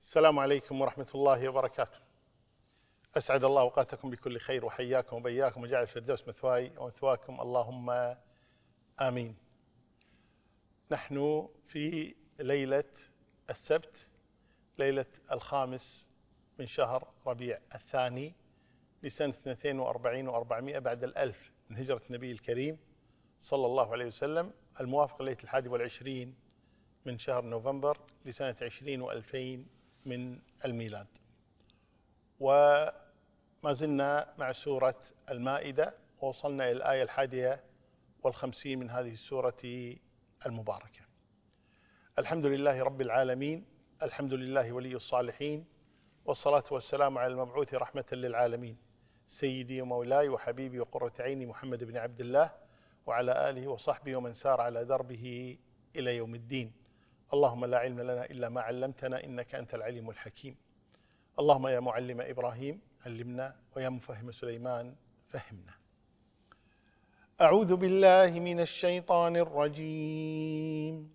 السلام عليكم ورحمة الله وبركاته. أسعد الله أوقاتكم بكل خير وحياكم وبياكم وجعل الفردوس مثواي ومثواكم اللهم آمين. نحن في ليلة السبت، ليلة 5 من شهر ربيع الثاني لسنة 42 و400 بعد الألف من هجرة النبي الكريم صلى الله عليه وسلم، الموافق ليلة 21 من شهر نوفمبر لسنة 20 و2000 من الميلاد. وما زلنا مع سورة المائدة، ووصلنا إلى الآية 51 من هذه السورة المباركة. الحمد لله رب العالمين، الحمد لله ولي الصالحين، والصلاة والسلام على المبعوث رحمة للعالمين سيدي ومولاي وحبيبي وقرة عيني محمد بن عبد الله، وعلى آله وصحبه ومن سار على دربه إلى يوم الدين. اللهم لا علم لنا إلا ما علمتنا إنك أنت العليم الحكيم. اللهم يا معلم إبراهيم علمنا، ويا مفهم سليمان فهمنا. أعوذ بالله من الشيطان الرجيم.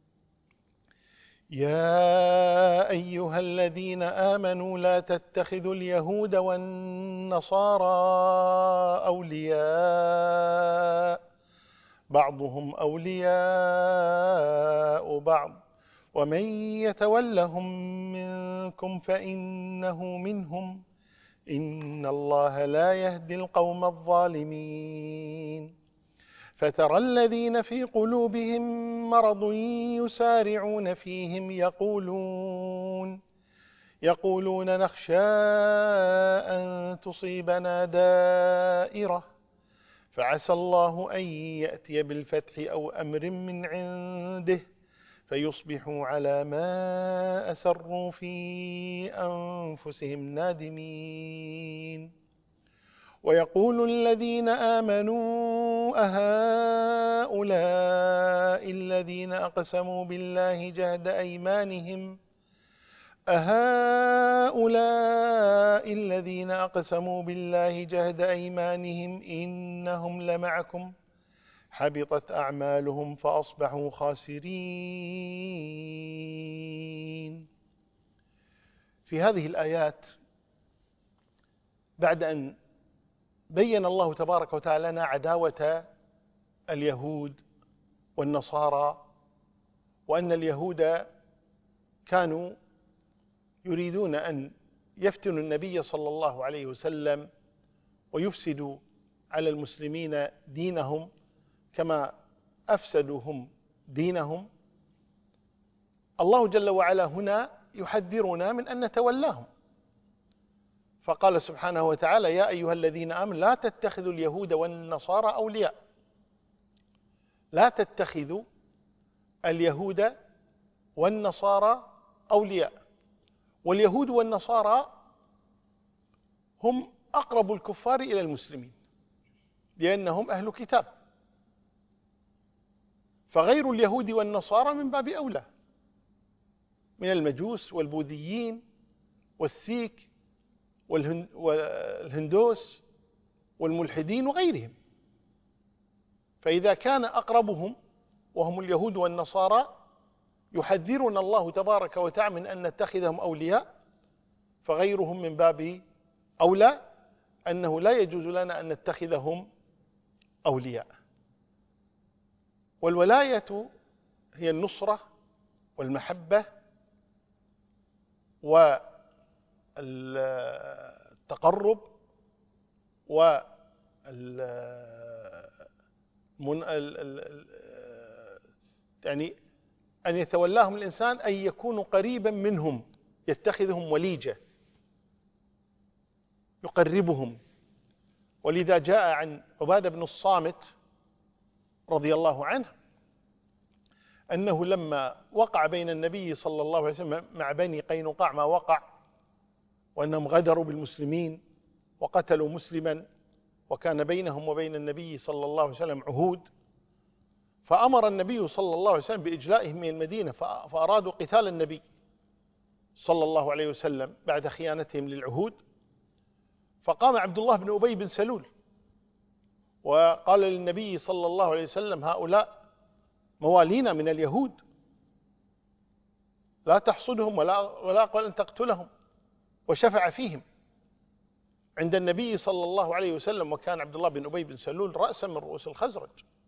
يا أيها الذين آمنوا لا تتخذوا اليهود والنصارى أولياء بعضهم أولياء بعض ومن يتولهم منكم فإنه منهم إن الله لا يهدي القوم الظالمين. فترى الذين في قلوبهم مرض يسارعون فيهم يقولون نخشى أن تصيبنا دائرة فعسى الله أن يأتي بالفتح أو أمر من عنده فيصبحوا على ما أسروا في أنفسهم نادمين. ويقول الذين آمنوا أهؤلاء الذين أقسموا بالله جهد أيمانهم إنهم لمعكم حبطت أعمالهم فأصبحوا خاسرين. في هذه الآيات، بعد أن بين الله تبارك وتعالى لنا عداوة اليهود والنصارى، وأن اليهود كانوا يريدون أن يفتنوا النبي صلى الله عليه وسلم ويفسدوا على المسلمين دينهم كما أفسدوا هم دينهم، الله جل وعلا هنا يحذرنا من أن نتولاهم، فقال سبحانه وتعالى: يا أيها الذين آمنوا لا تتخذوا اليهود والنصارى أولياء. لا تتخذوا اليهود والنصارى أولياء. واليهود والنصارى هم أقرب الكفار إلى المسلمين لأنهم أهل كتاب، فغير اليهود والنصارى من باب أولى من المجوس والبوذيين والسيك والهندوس والملحدين وغيرهم. فإذا كان أقربهم وهم اليهود والنصارى يحذرنا الله تبارك وتعالى من أن نتخذهم أولياء، فغيرهم من باب أولى أنه لا يجوز لنا أن نتخذهم أولياء. والولاية هي النصرة والمحبة والتقرب يعني أن يتولاهم الإنسان أن يكونوا قريبا منهم، يتخذهم وليجة يقربهم. ولذا جاء عن عبادة بن الصامت رضي الله عنه أنه لما وقع بين النبي صلى الله عليه وسلم مع بني قينقاع ما وقع، وأنهم غدروا بالمسلمين وقتلوا مسلما، وكان بينهم وبين النبي صلى الله عليه وسلم عهود، فأمر النبي صلى الله عليه وسلم بإجلائهم من المدينة، فأرادوا قتال النبي صلى الله عليه وسلم بعد خيانتهم للعهود. فقام عبد الله بن أبي بن سلول وقال للنبي صلى الله عليه وسلم: هؤلاء موالينا من اليهود، لا تحصدهم ولا قال أن تقتلهم، وشفع فيهم عند النبي صلى الله عليه وسلم. وكان عبد الله بن أبي بن سلول رأسا من رؤوس الخزرج.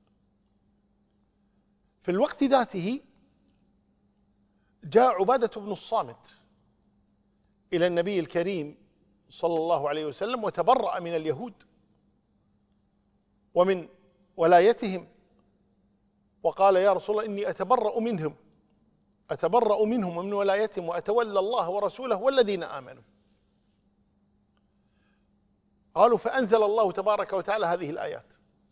في الوقت ذاته جاء عبادة بن الصامت إلى النبي الكريم صلى الله عليه وسلم وتبرأ من اليهود ومن ولايتهم، وقال: يا رسول الله إني أتبرأ منهم ومن ولايتهم وأتولى الله ورسوله والذين آمنوا. قالوا: فأنزل الله تبارك وتعالى هذه الآيات.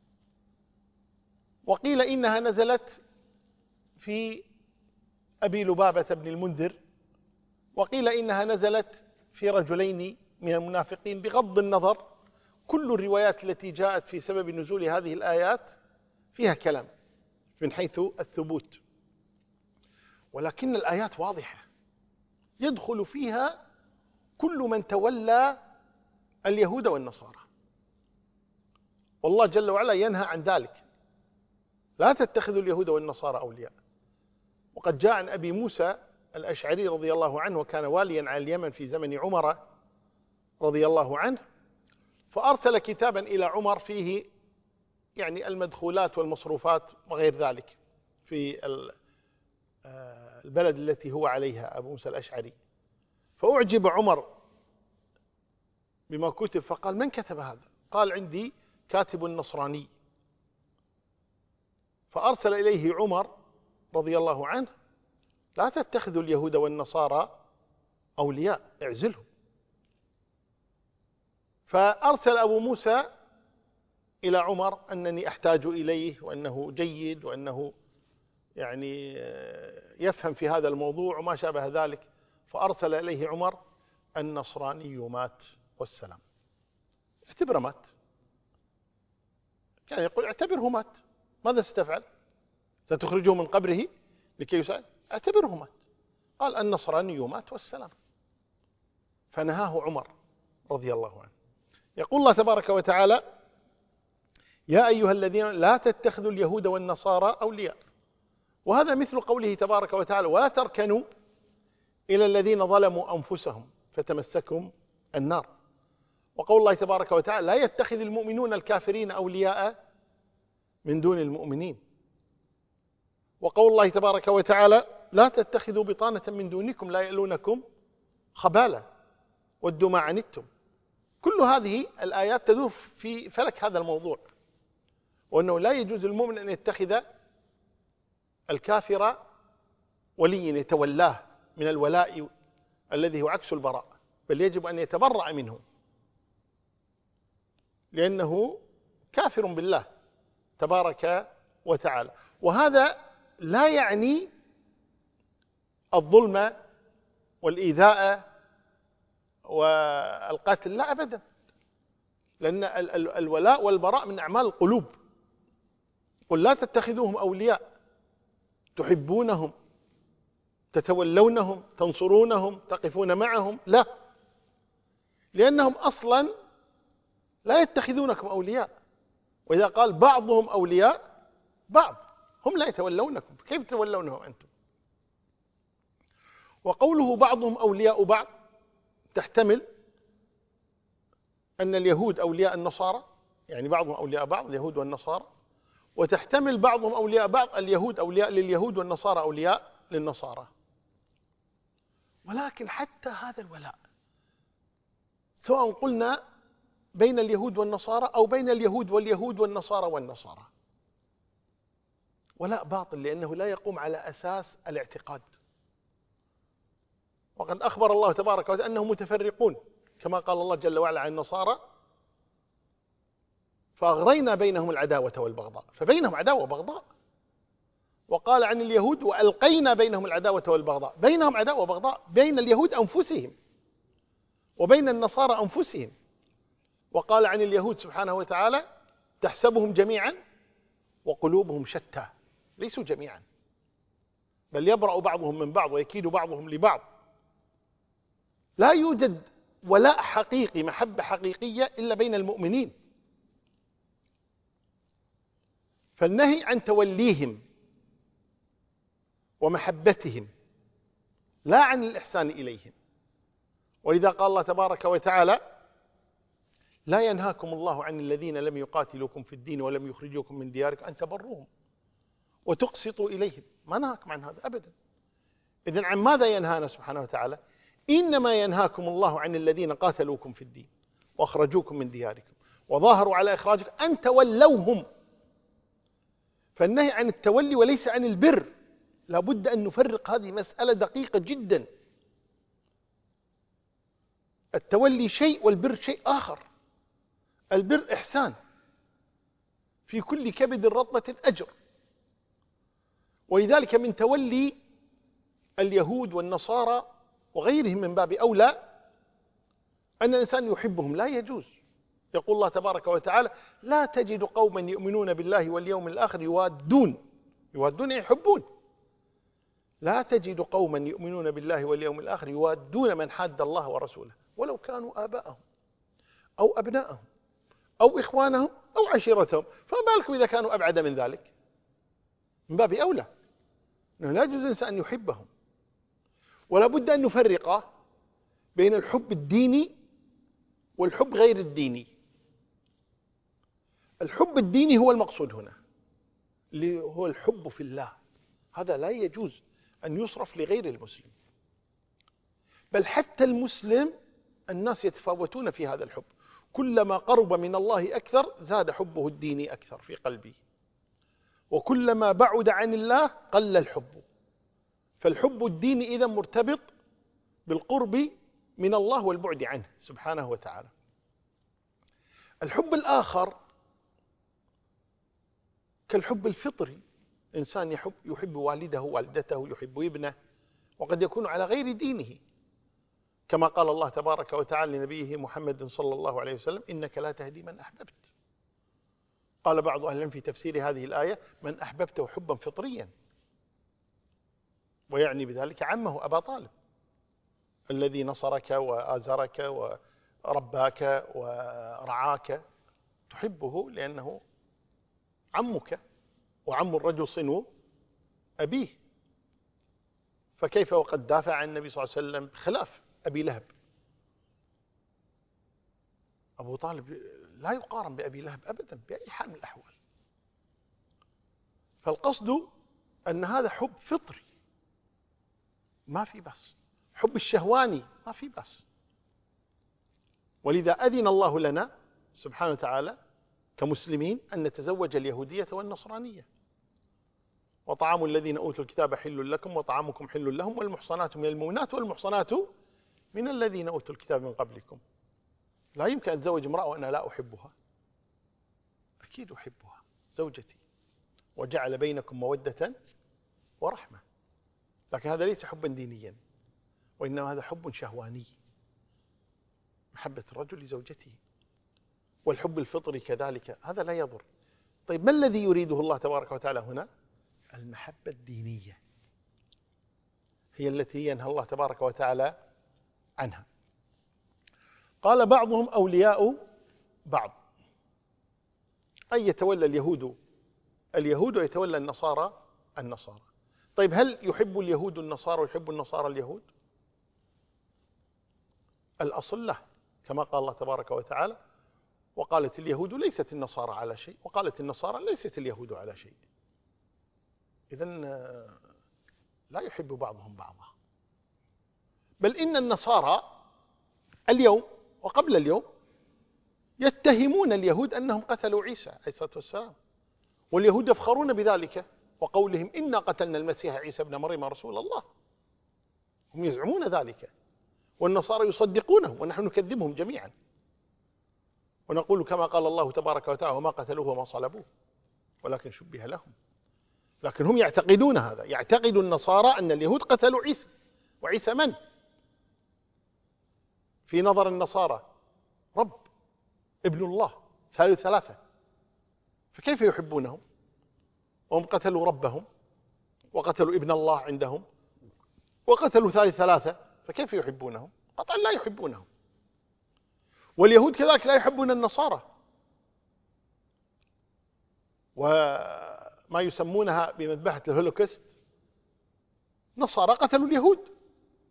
وقيل إنها نزلت في أبي لبابة بن المنذر، وقيل إنها نزلت في رجلين من المنافقين. بغض النظر، كل الروايات التي جاءت في سبب نزول هذه الآيات فيها كلام من حيث الثبوت، ولكن الآيات واضحة يدخل فيها كل من تولى اليهود والنصارى. والله جل وعلا ينهى عن ذلك: لا تتخذوا اليهود والنصارى أولياء. وقد جاء عن أبي موسى الأشعري رضي الله عنه، وكان واليا على اليمن في زمن عمر رضي الله عنه، فأرسل كتابا إلى عمر فيه يعني المدخولات والمصروفات وغير ذلك في البلد التي هو عليها أبو موسى الأشعري. فأعجب عمر بما كتب، فقال: من كتب هذا؟ قال: عندي كاتب نصراني. فأرسل إليه عمر رضي الله عنه: لا تتخذوا اليهود والنصارى أولياء، اعزلهم. فأرسل أبو موسى إلى عمر أنني أحتاج إليه، وأنه جيد، وأنه يعني يفهم في هذا الموضوع وما شابه ذلك. فأرسل إليه عمر: النصراني مات والسلام. اعتبره مات، كان يقول: اعتبره مات، ماذا ستفعل؟ ستخرجه من قبره لكي يسأل؟ اعتبره مات. قال: النصراني مات والسلام. فنهاه عمر رضي الله عنه. يقول الله تبارك وتعالى: يا أيها الذين لا تتخذوا اليهود والنصارى أولياء. وهذا مثل قوله تبارك وتعالى: ولا تركنوا إلى الذين ظلموا أنفسهم فتمسكم النار. وقول الله تبارك وتعالى: لا يتخذ المؤمنون الكافرين أولياء من دون المؤمنين. وقول الله تبارك وتعالى: لا تتخذوا بطانة من دونكم لا يألونكم خبالا ودوا ما عنتم. كل هذه الآيات تدور في فلك هذا الموضوع، وأنه لا يجوز للمؤمن أن يتخذ الكافر وليا يتولاه من الولاء الذي هو عكس البراء، بل يجب أن يتبرأ منه، لأنه كافر بالله تبارك وتعالى. وهذا لا يعني الظلم والإيذاء والقتل، لا أبدا، لأن الولاء والبراء من أعمال القلوب. قل لا تتخذوهم أولياء تحبونهم تتولونهم تنصرونهم تقفون معهم، لا، لأنهم أصلا لا يتخذونكم أولياء. وإذا قال بعضهم أولياء بعض، هم لا يتولونكم، كيف تتولونهم أنتم؟ وقوله بعضهم أولياء بعض تحتمل أن اليهود أولياء النصارى، يعني بعضهم أولياء بعض اليهود والنصارى، وتحتمل بعضهم أولياء بعض اليهود أولياء لليهود والنصارى أولياء للنصارى. ولكن حتى هذا الولاء، سواء قلنا بين اليهود والنصارى أو بين اليهود والنصارى والنصارى، ولاء باطل، لأنه لا يقوم على أساس الاعتقاد. وقد أخبر الله تبارك وتعالى أنهم متفرقون، كما قال الله جل وعلا عن النصارى: فأغرينا بينهم العداوة والبغضاء، فبينهم عداوة وبغضاء. وقال عن اليهود: وألقينا بينهم العداوة والبغضاء، بينهم عداوة وبغضاء بين اليهود أنفسهم وبين النصارى أنفسهم. وقال عن اليهود سبحانه وتعالى: تحسبهم جميعا وقلوبهم شتى، ليسوا جميعا، بل يبرأ بعضهم من بعض ويكيد بعضهم لبعض. لا يوجد ولاء حقيقي، محبة حقيقية، إلا بين المؤمنين. فالنهي عن توليهم ومحبتهم لا عن الإحسان إليهم. ولذا قال الله تبارك وتعالى: لا ينهاكم الله عن الذين لم يقاتلوكم في الدين ولم يخرجوكم من دياركم أن تبروهم وتقسطوا إليهم. ما نهاكم عن هذا أبدا. إذن عن ماذا ينهانا سبحانه وتعالى؟ إنما ينهاكم الله عن الذين قاتلوكم في الدين وأخرجوكم من دياركم وظاهروا على إخراجكم أن تولوهم. فالنهي عن التولي وليس عن البر. لا بد أن نفرق، هذه مسألة دقيقة جدا. التولي شيء والبر شيء آخر. البر إحسان، في كل كبد رطبة أجر. ولذلك من تولي اليهود والنصارى وغيرهم من باب أولى أن الإنسان يحبهم. لا يجوز. يقول الله تبارك وتعالى: لا تجد قوما يؤمنون بالله واليوم الآخر يوادون يحبون. لا تجد قوما يؤمنون بالله واليوم الآخر يوادون من حاد الله ورسوله ولو كانوا آباءهم أو أبناءهم أو إخوانهم أو عشيرتهم، فما بالكم إذا كانوا أبعد من ذلك. من باب أولى أنه لا يجوز الإنسان أن يحبهم. ولا بد أن نفرق بين الحب الديني والحب غير الديني. الحب الديني هو المقصود هنا، اللي هو الحب في الله. هذا لا يجوز أن يصرف لغير المسلم. بل حتى المسلم الناس يتفاوتون في هذا الحب. كلما قرب من الله أكثر زاد حبه الديني أكثر في قلبه، وكلما بعد عن الله قل الحب. فالحب الديني إذا مرتبط بالقرب من الله والبعد عنه سبحانه وتعالى. الحب الآخر كالحب الفطري. إنسان يحب والده والدته، يحب ابنه، وقد يكون على غير دينه، كما قال الله تبارك وتعالى لنبيه محمد صلى الله عليه وسلم: إنك لا تهدي من أحببت. قال بعض أهل العلم في تفسير هذه الآية: من أحببته حبا فطريا، ويعني بذلك عمه أبا طالب الذي نصرك وآزرك ورباك ورعاك، تحبه لأنه عمك، وعم الرجل صنو أبيه. فكيف وقد دافع عن النبي صلى الله عليه وسلم خلاف أبي لهب. أبو طالب لا يقارن بأبي لهب أبدا بأي حال من الأحوال. فالقصد أن هذا حب فطري ما في بس. حب الشهواني ما في بس. ولذا أذن الله لنا سبحانه وتعالى كمسلمين أن نتزوج اليهودية والنصرانية. وطعام الذين أوتوا الكتاب حل لكم وطعامكم حل لهم والمحصنات من المؤمنات والمحصنات من الذين أوتوا الكتاب من قبلكم. لا يمكن أن أتزوج امرأة وأنا لا أحبها. أكيد أحبها، زوجتي، وجعل بينكم مودة ورحمة. لكن هذا ليس حبا دينيا، وإنما هذا حب شهواني، محبة الرجل لزوجته. والحب الفطري كذلك، هذا لا يضر. طيب ما الذي يريده الله تبارك وتعالى هنا؟ المحبة الدينية هي التي ينهى الله تبارك وتعالى عنها. قال بعضهم أولياء بعض، أي يتولى اليهود ويتولى النصارى. طيب هل يحب اليهود النصارى ويحب النصارى اليهود؟ الأصل له، كما قال الله تبارك وتعالى: وقالت اليهود ليست النصارى على شيء وقالت النصارى ليست اليهود على شيء. إذن لا يحب بعضهم بعضا. بل إن النصارى اليوم وقبل اليوم يتهمون اليهود أنهم قتلوا عيسى عليه الصلاة والسلام، واليهود يفخرون بذلك وقولهم: إنا قتلنا المسيح عيسى ابن مريم رسول الله. هم يزعمون ذلك، والنصارى يصدقونه ونحن نكذبهم جميعا، ونقول كما قال الله تبارك وتعالى: وما قتلوه وما صلبوه ولكن شبه لهم. لكن هم يعتقدون هذا، يعتقد النصارى أن اليهود قتلوا عيسى. وعيسى من؟ في نظر النصارى رب، ابن الله، ثالث ثلاثة. فكيف يحبونهم وهم قتلوا ربهم وقتلوا ابن الله عندهم وقتلوا ثالث ثلاثة؟ فكيف يحبونهم؟ قطعا لا يحبونهم. واليهود كذلك لا يحبون النصارى، وما يسمونها بمذبحة الهولوكوست. نصارى قتلوا اليهود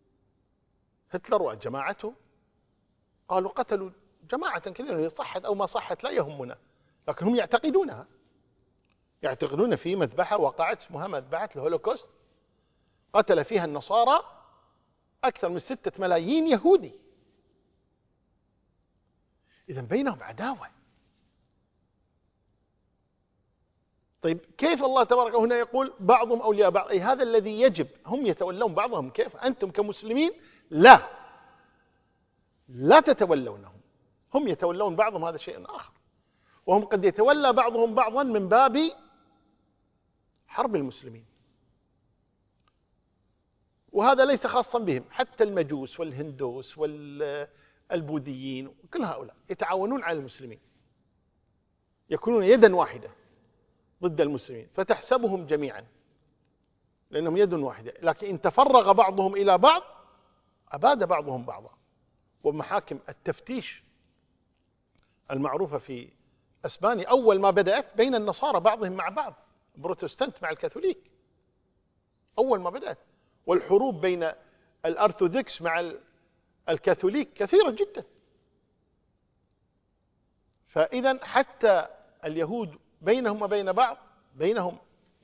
هتلر وجماعته قالوا قتلوا جماعة كثيرة، هي صحت أو ما صحت لا يهمنا، لكن هم يعتقدونها، يعتقدون في مذبحة وقعت اسمها مذبحة الهولوكوست، قتل فيها النصارى أكثر من 6 ملايين يهودي. إذن بينهم عداوة. طيب كيف الله تبارك هنا يقول بعضهم أولياء بعض؟ أي هذا الذي يجب، هم يتولون بعضهم. كيف أنتم كمسلمين لا تتولونهم، هم يتولون بعضهم، هذا شيء آخر. وهم قد يتولى بعضهم بعضا من باب حرب المسلمين، وهذا ليس خاصا بهم، حتى المجوس والهندوس والبوذيين وكل هؤلاء يتعاونون على المسلمين، يكونون يدا واحدة ضد المسلمين، فتحسبهم جميعا لأنهم يد واحدة، لكن إن تفرغ بعضهم إلى بعض أباد بعضهم بعضا. ومحاكم التفتيش المعروفة في أسبانيا أول ما بدأت بين النصارى بعضهم مع بعض، بروتستانت مع الكاثوليك أول ما بدأت، والحروب بين الأرثوذكس مع الكاثوليك كثيرة جدا. فإذا حتى اليهود بينهم وبين بعض بينهم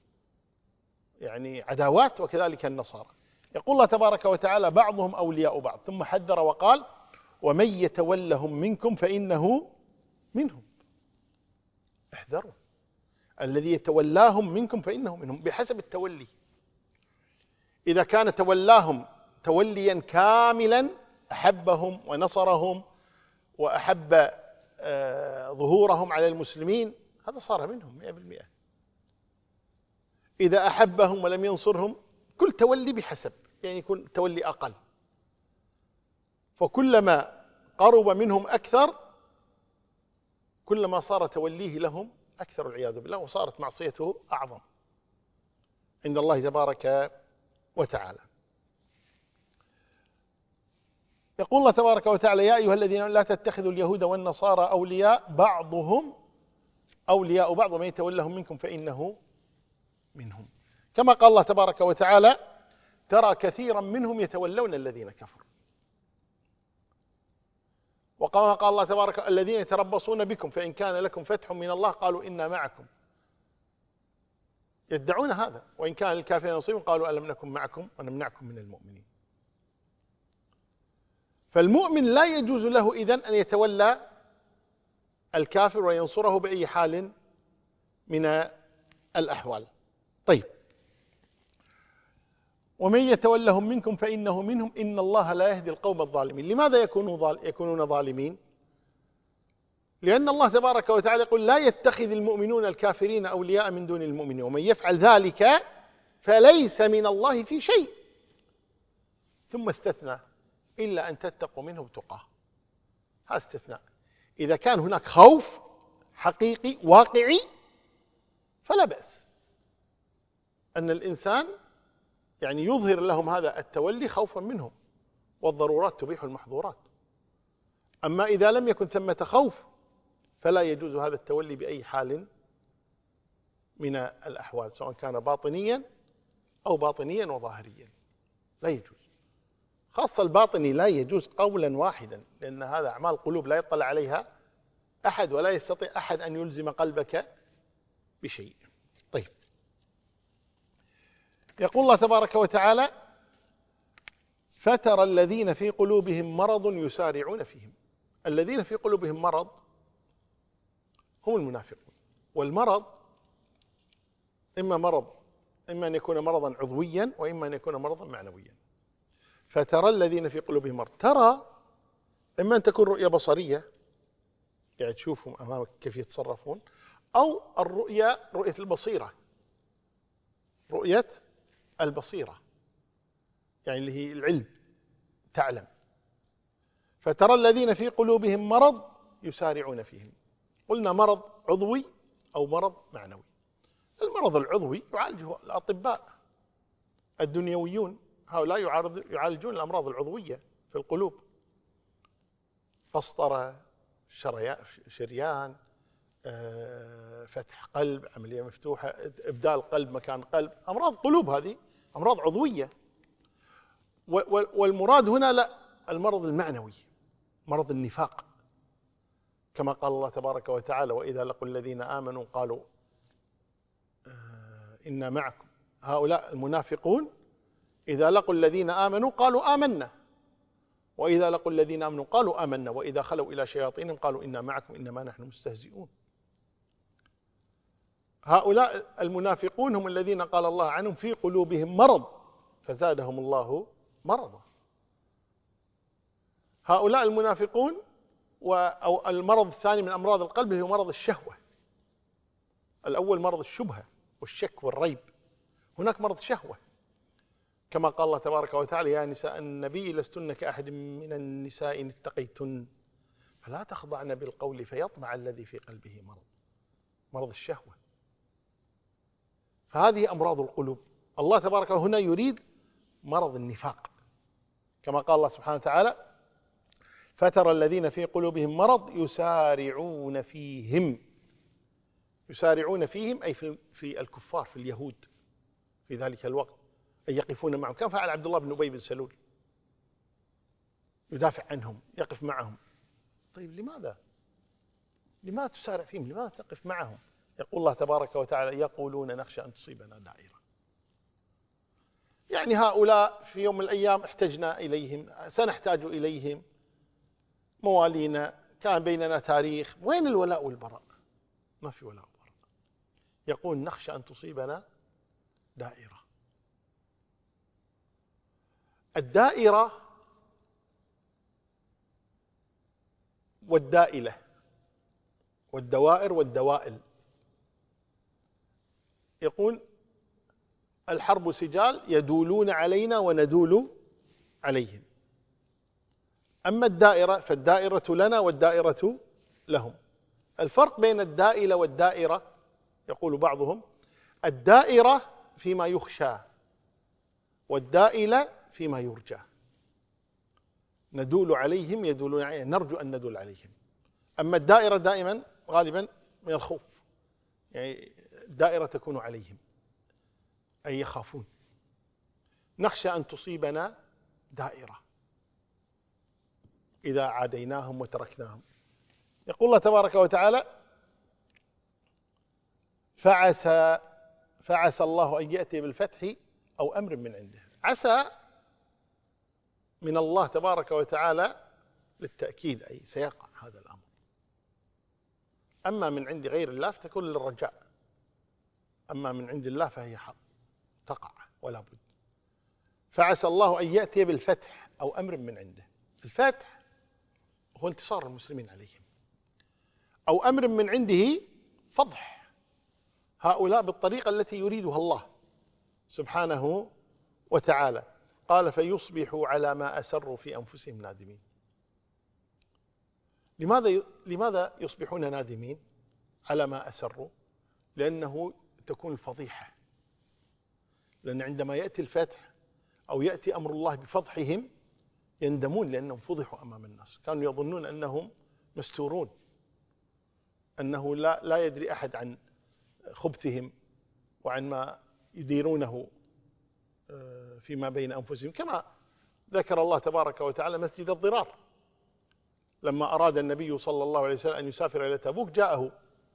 يعني عداوات، وكذلك النصارى. يقول الله تبارك وتعالى بعضهم أولياء بعض، ثم حذر وقال ومن يتولهم منكم فإنه منهم. احذروا، الذي يتولاهم منكم فإنه منهم بحسب التولي. إذا كان تولاهم توليا كاملا أحبهم ونصرهم وأحب ظهورهم على المسلمين، هذا صار منهم 100%. إذا أحبهم ولم ينصرهم، كل تولي بحسب، يعني يكون تولي أقل، فكلما قرب منهم أكثر كلما صار توليه لهم أكثر والعياذ بالله، وصارت معصيته أعظم عند الله تبارك وتعالى. يقول الله تبارك وتعالى يا أيها الذين لا تتخذوا اليهود والنصارى أولياء بعضهم أولياء بعض ومن يتولهم منكم فإنه منهم. كما قال الله تبارك وتعالى ترى كثيرا منهم يتولون الذين كفروا. وقال الله تبارك الذين يتربصون بكم فإن كان لكم فتح من الله قالوا إنا معكم، يدعون هذا، وإن كان للكافرين نصيب قالوا ألم نكن معكم ونمنعكم من المؤمنين. فالمؤمن لا يجوز له إذن أن يتولى الكافر وينصره بأي حال من الأحوال. طيب، ومن يتولهم منكم فإنه منهم إن الله لا يهدي القوم الظالمين. لماذا يكونون ظالمين؟ لأن الله تبارك وتعالى يقول لا يتخذ المؤمنون الكافرين أولياء من دون المؤمنين ومن يفعل ذلك فليس من الله في شيء، ثم استثنى إلا أن تتقوا منه تقاه. هذا استثناء. إذا كان هناك خوف حقيقي واقعي فلا بأس أن الإنسان يعني يظهر لهم هذا التولي خوفا منهم، والضرورات تبيح المحظورات. أما إذا لم يكن ثمة خوف فلا يجوز هذا التولي بأي حال من الأحوال، سواء كان باطنيا أو باطنيا وظاهريا، لا يجوز. خاصة الباطني لا يجوز قولا واحدا، لأن هذا أعمال قلوب لا يطلع عليها أحد، ولا يستطيع أحد أن يلزم قلبك بشيء. طيب، يقول الله تبارك وتعالى فترى الذين في قلوبهم مرض يسارعون فيهم. الذين في قلوبهم مرض هم المنافقون. والمرض إما أن يكون مرضا عضويا وإما أن يكون مرضا معنويا. فترى الذين في قلوبهم مرض، ترى إما أن تكون رؤية بصرية يعني تشوفهم أمامك كيف يتصرفون، أو الرؤية رؤية البصيرة، رؤية البصيرة يعني اللي هي العلم، تعلم. فترى الذين في قلوبهم مرض يسارعون فيهم. قلنا مرض عضوي أو مرض معنوي. المرض العضوي يعالجه الأطباء الدنيويون، هؤلاء يعالجون الأمراض العضوية في القلوب، قسطرة، شريان، فتح قلب، عملية مفتوحة، إبدال قلب مكان قلب، أمراض قلوب، هذه أمراض عضوية. والمراد هنا لا المرض المعنوي، مرض النفاق، كما قال الله تبارك وتعالى: وإذا لقوا الذين آمنوا قالوا إنا معكم. هؤلاء المنافقون إذا لقوا الذين آمنوا قالوا آمنا، وإذا لقوا الذين آمنوا قالوا آمنا، وإذا خلوا إلى شياطينهم قالوا إنا معكم إنما نحن مستهزئون. هؤلاء المنافقون هم الذين قال الله عنهم: في قلوبهم مرض فزادهم الله مرضا. هؤلاء المنافقون أو المرض الثاني من أمراض القلب هو مرض الشهوة. الأول مرض الشبهة والشك والريب، هناك مرض شهوة، كما قال الله تبارك وتعالى: يا نساء النبي لستن كأحد من النساء إن اتقيتن فلا تخضعن بالقول فيطمع الذي في قلبه مرض. مرض الشهوة. فهذه أمراض القلوب. الله تبارك هنا يريد مرض النفاق، كما قال الله سبحانه وتعالى: فترى الذين في قلوبهم مرض يسارعون فيهم. يسارعون فيهم أي في الكفار، في اليهود في ذلك الوقت، أي يقفون معهم. كان فعل عبد الله بن أبي بن سلول، يدافع عنهم، يقف معهم. طيب لماذا تسارع فيهم؟ لماذا تقف معهم؟ يقول الله تبارك وتعالى: يقولون نخشى أن تصيبنا دائرة. يعني هؤلاء في يوم من الأيام احتجنا إليهم، سنحتاج إليهم، موالينا، كان بيننا تاريخ. وين الولاء والبراء؟ ما في ولاء وبراء. يقول: نخشى أن تصيبنا دائرة. الدائرة والدائلة والدوائر والدوائل. يقول: الحرب سجال يدولون علينا وندول عليهم. أما الدائرة فالدائرة لنا والدائرة لهم. الفرق بين الدائلة والدائرة، يقول بعضهم: الدائرة فيما يخشى والدائلة فيما يرجى. ندول عليهم يدولون علينا، نرجو أن ندول عليهم. أما الدائرة دائما غالبا من الخوف، يعني الدائرة تكون عليهم أي يخافون. نخشى أن تصيبنا دائرة إذا عاديناهم وتركناهم. يقول الله تبارك وتعالى: فعسى الله أن يأتي بالفتح أو أمر من عنده. عسى من الله تبارك وتعالى للتأكيد، أي سيقع هذا الأمر. أما من عند غير الله فتكون للرجاء، أما من عند الله فهي حق تقع ولا بد. فعسى الله أن يأتي بالفتح أو أمر من عنده. الفتح هو انتصار المسلمين عليهم، أو أمر من عنده فضح هؤلاء بالطريقة التي يريدها الله سبحانه وتعالى. قال: فيصبحوا على ما أسروا في أنفسهم نادمين. لماذا يصبحون نادمين على ما أسروا؟ لأنه تكون الفضيحة. لأن عندما يأتي الفتح أو يأتي أمر الله بفضحهم يندمون، لأنهم فضحوا أمام الناس. كانوا يظنون أنهم مستورون، أنه لا يدري أحد عن خبثهم وعن ما يديرونه فيما بين أنفسهم، كما ذكر الله تبارك وتعالى مسجد الضرار. لما أراد النبي صلى الله عليه وسلم أن يسافر إلى تبوك جاءه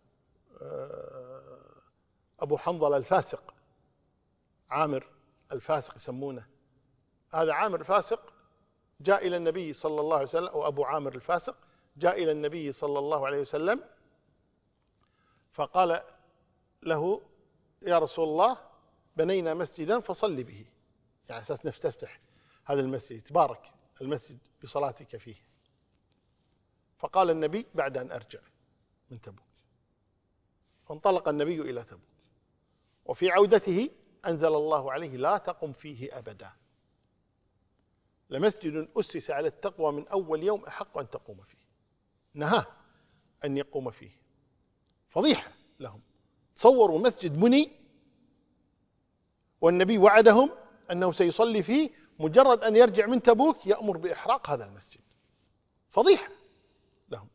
أبو حنظلة الفاسق، عامر الفاسق يسمونه. هذا عامر الفاسق جاء إلى النبي صلى الله عليه وسلم، أو أبو عامر الفاسق جاء إلى النبي صلى الله عليه وسلم فقال له: يا رسول الله، بنينا مسجدا فصل به، يعني أساس نفتتح هذا المسجد، تبارك المسجد بصلاتك فيه. فقال النبي: بعد أن أرجع من تبوك. فانطلق النبي إلى تبوك، وفي عودته أنزل الله عليه: لا تقم فيه أبدا، لمسجد أسس على التقوى من أول يوم أحق أن تقوم فيه. نهاه أن يقوم فيه. فضيحة لهم. تصوروا مسجد بني والنبي وعدهم أنه سيصلي فيه، مجرد أن يرجع من تبوك يأمر بإحراق هذا المسجد. فضيحة لهم.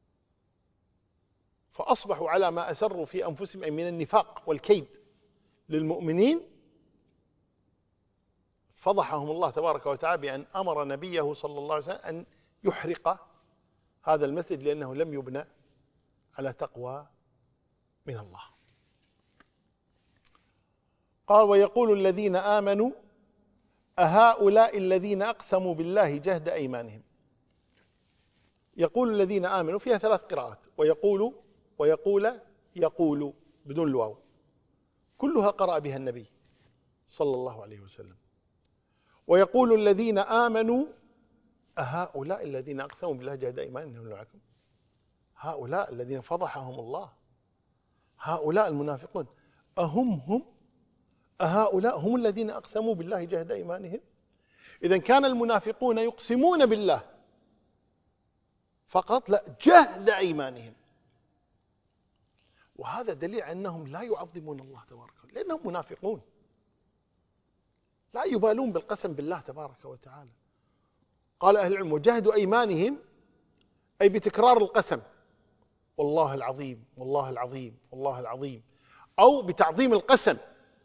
فأصبحوا على ما أسروا في أنفسهم، أي من النفاق والكيد للمؤمنين، فضحهم الله تبارك وتعالى بأن أمر نبيه صلى الله عليه وسلم أن يحرق هذا المسجد لأنه لم يبنى على تقوى من الله. قال ويقول الذين آمنوا أهؤلاء الذين أقسموا بالله جهد أيمانهم. يقول الذين آمنوا فيها 3 قراءات، يقول بدون الواو، كلها قرأ بها النبي صلى الله عليه وسلم. ويقول الذين آمنوا أهؤلاء الذين أقسموا بالله جهد أيمانهم معكم. هؤلاء الذين فضحهم الله، هؤلاء المنافقون، أهؤلاء هم الذين أقسموا بالله جهد أيمانهم. إذن كان المنافقون يقسمون بالله فقط، لا، جهد أيمانهم. وهذا دليل أنهم لا يعظمون الله تبارك وتعالى، لأنهم منافقون لا يبالون بالقسم بالله تبارك وتعالى. قال أهل العلم وجهدوا أيمانهم أي بتكرار القسم، والله العظيم والله العظيم والله العظيم، أو بتعظيم القسم،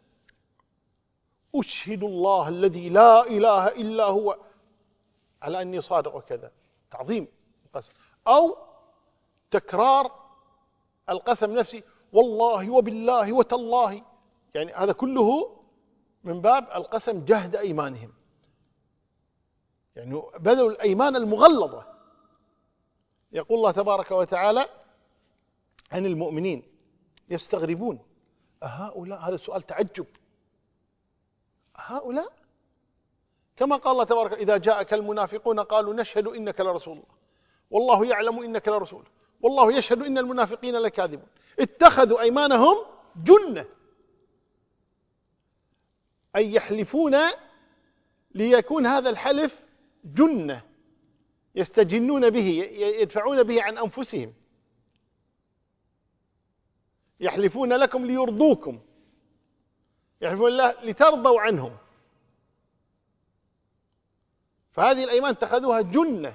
أشهد الله الذي لا إله إلا هو على أني صادق وكذا، تعظيم القسم، أو تكرار القسم نفسه، والله وبالله وتالله، يعني هذا كله من باب القسم جهد أيمانهم، يعني بذلوا الأيمان المغلظة. يقول الله تبارك وتعالى عن المؤمنين يستغربون أهؤلاء، هذا سؤال تعجب، هؤلاء كما قال الله تبارك إذا جاءك المنافقون قالوا نشهد إنك لرسول الله والله يعلم إنك لرسول والله يشهد إن المنافقين لكاذبون اتخذوا أيمانهم جنة، أي يحلفون ليكون هذا الحلف جنة يستجنون به، يدفعون به عن أنفسهم، يحلفون لكم ليرضوكم، يحلفون الله لترضوا عنهم، فهذه الأيمان اتخذوها جنة.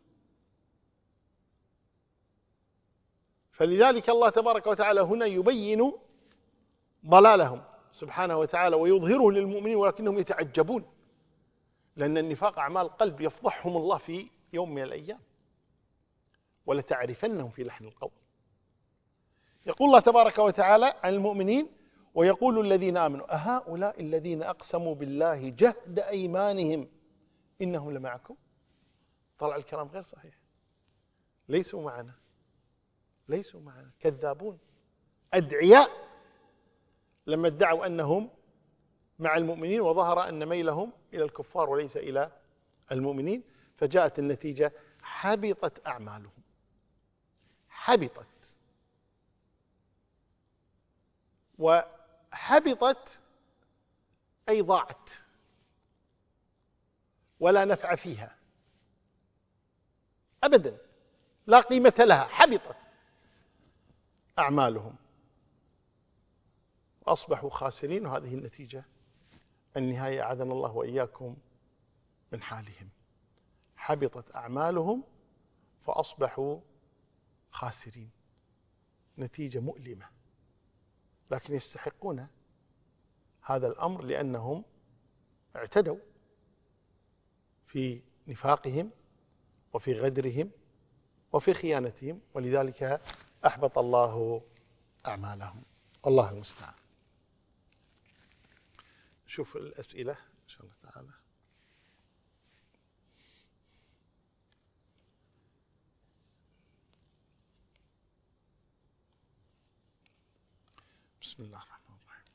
فلذلك الله تبارك وتعالى هنا يبين ضلالهم سبحانه وتعالى ويظهره للمؤمنين، ولكنهم يتعجبون، لأن النفاق أعمال قلب يفضحهم الله في يوم من الأيام، ولتعرفنهم في لحن القول. يقول الله تبارك وتعالى عن المؤمنين ويقول الذين آمنوا أهؤلاء الذين أقسموا بالله جهد أيمانهم إنهم لمعكم. طلع الكلام غير صحيح، ليسوا معنا، ليسوا معنا، كذابون أدعياء لما ادعوا أنهم مع المؤمنين، وظهر أن ميلهم إلى الكفار وليس إلى المؤمنين، فجاءت النتيجة حبطت أعمالهم. حبطت، وحبطت أي ضاعت ولا نفع فيها أبدا، لا قيمة لها، حبطت أعمالهم وأصبحوا خاسرين. وهذه النتيجة النهاية، أعاذنا الله وإياكم من حالهم. حبطت أعمالهم فأصبحوا خاسرين، نتيجة مؤلمة، لكن يستحقون هذا الأمر لأنهم اعتدوا في نفاقهم وفي غدرهم وفي خيانتهم، ولذلك أحبط الله أعمالهم. الله المستعان. شوف الأسئلة إن شاء الله تعالى. بسم الله الرحمن الرحيم.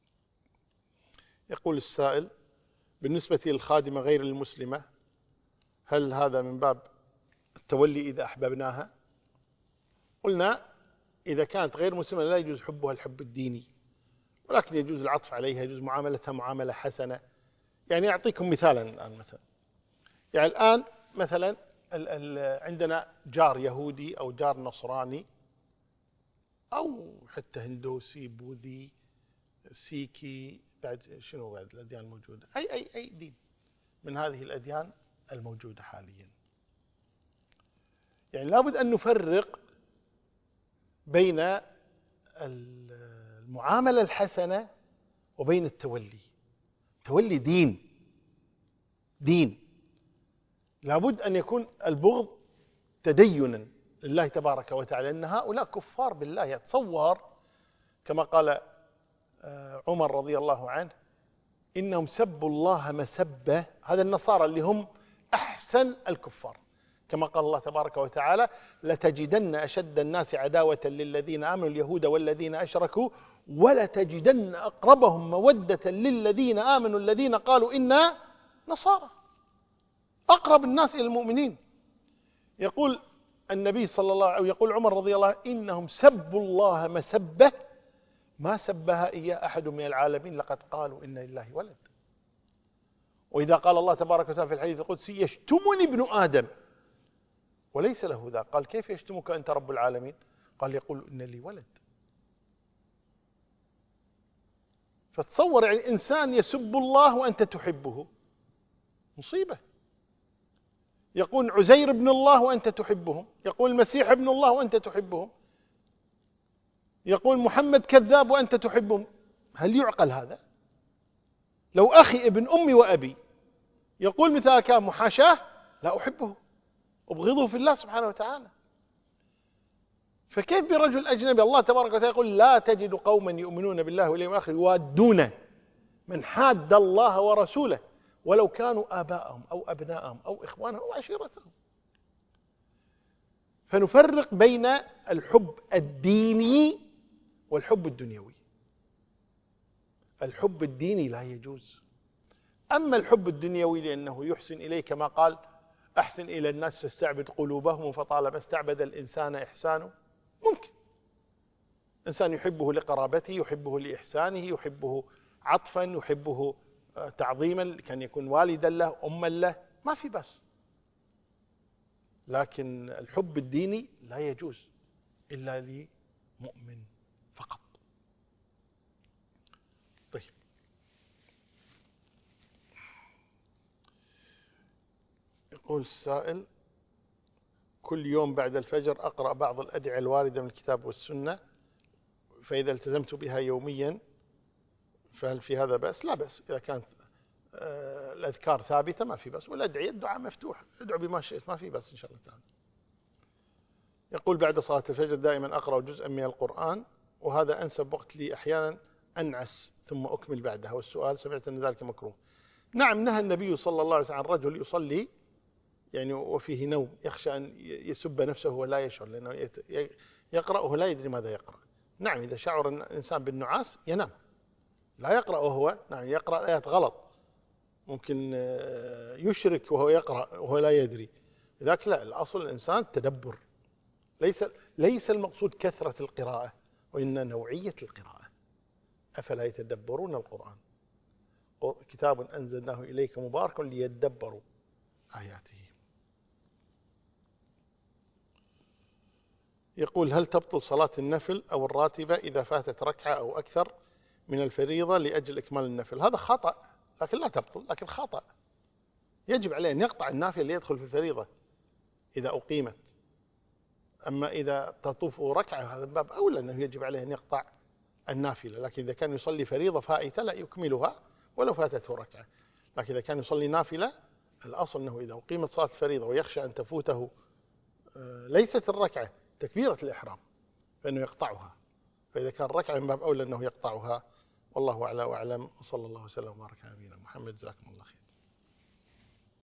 يقول السائل بالنسبة للخادمة غير المسلمة هل هذا من باب التولي إذا أحببناها؟ قلنا إذا كانت غير مسلمة لا يجوز حبها الحب الديني، ولكن يجوز العطف عليها، يجوز معاملتها معاملة حسنة. يعني أعطيكم مثالا الآن، يعني الآن مثلا عندنا جار يهودي أو جار نصراني أو حتى هندوسي بوذي سيكي، بعد شنو بعد الأديان الموجودة، أي دين من هذه الأديان الموجودة حاليا. يعني لابد أن نفرق بين المعاملة الحسنة وبين التولي. تولي دين دين. لابد أن يكون البغض تدينا لله تبارك وتعالى، أن هؤلاء كفار بالله. يتصور كما قال عمر رضي الله عنه: إنهم سبوا الله مسبة. هذا النصارى اللي هم أحسن الكفار، كما قال الله تبارك وتعالى: لتجدن أشد الناس عداوة للذين آمنوا اليهود والذين أشركوا ولتجدن أقربهم مودة للذين آمنوا الذين قالوا إنا نصارى. أقرب الناس إلى المؤمنين. يقول النبي صلى الله عليه وسلم، يقول عمر رضي الله عنه: إنهم سبوا الله مسبة ما سبها إياه أحد من العالمين، لقد قالوا إن لله ولد. وإذا قال الله تبارك وتعالى في الحديث القدسي: يشتمني ابن آدم وليس له ذا، قال: كيف يشتمك أنت رب العالمين؟ قال: يقول إن لي ولد. فتصور يعني إنسان يسب الله وأنت تحبه، مصيبة. يقول عزير ابن الله وأنت تحبهم، يقول المسيح ابن الله وأنت تحبهم، يقول محمد كذاب وأنت تحبهم. هل يعقل هذا؟ لو أخي ابن أمي وأبي يقول مثل كان محاشاه لا أحبه، أبغضه في الله سبحانه وتعالى. فكيف برجل أجنبي؟ الله تبارك وتعالى يقول: لا تجد قوما يؤمنون بالله واليوم الآخر يوادون من حاد الله ورسوله ولو كانوا آباءهم أو أبناءهم أو إخوانهم أو عشيرتهم. فنفرق بين الحب الديني والحب الدنيوي. الحب الديني لا يجوز. أما الحب الدنيوي لأنه يحسن إليه، كما قال: أحسن إلى الناس تستعبد قلوبهم فطالما استعبد الإنسان إحسانه. ممكن إنسان يحبه لقرابته، يحبه لإحسانه، يحبه عطفا، يحبه تعظيما، كان يكون والدا له، أما له، ما في بس. لكن الحب الديني لا يجوز إلا لمؤمن فقط. طيب، يقول السائل: كل يوم بعد الفجر أقرأ بعض الأدعية الواردة من الكتاب والسنة، فإذا التزمت بها يوميا فهل في هذا بأس؟ لا بأس، إذا كانت الأذكار ثابتة ما في بأس، والأدعية الدعاء مفتوح، ادعو بما شئت، ما في بأس إن شاء الله تعالى. يقول: بعد صلاة الفجر دائما أقرأ جزءا من القرآن، وهذا أنسب وقت لي، أحيانا أنعس ثم أكمل بعدها. والسؤال: سمعت أن ذلك مكروه. نعم، نهى النبي صلى الله عليه وسلم عن رجل يصلي يعني وفيه نوم، يخشى أن يسب نفسه ولا يشعر، لأنه يقرأ وهو لا يدري ماذا يقرأ. نعم، إذا شعر الإنسان بالنعاس ينام، لا يقرأ وهو نعم يقرأ آيات غلط، ممكن يشرك وهو يقرأ وهو لا يدري. لذلك لا، الأصل الإنسان التدبر. ليس المقصود كثرة القراءة، وإن نوعية القراءة. أفلا يتدبرون القرآن؟ كتاب أنزلناه إليك مبارك ليدبروا آياته. يقول: هل تبطل صلاة النفل أو الراتبة إذا فاتت ركعة أو أكثر من الفريضة لأجل إكمال النفل؟ هذا خطأ، لكن لا تبطل، لكن خطأ. يجب عليه أن يقطع النافلة ليدخل في الفريضة إذا أقيمت. أما إذا تطوف ركعة هذا باب أولى أنه يجب عليه أن يقطع النافلة، لكن إذا كان يصلي فريضة فائتة لا يكملها ولو فاتته ركعة. لكن إذا كان يصلي نافلة، الأصل أنه إذا أقيمت صلاة الفريضة ويخشى أن تفوته ليست الركعة، تكبيرة الإحرام، فإنه يقطعها. فإذا كان ركعة من باب أولى أنه يقطعها. والله أعلى وأعلم، وصلى الله وسلم وبارك على نبينا محمد. جزاكم الله خير.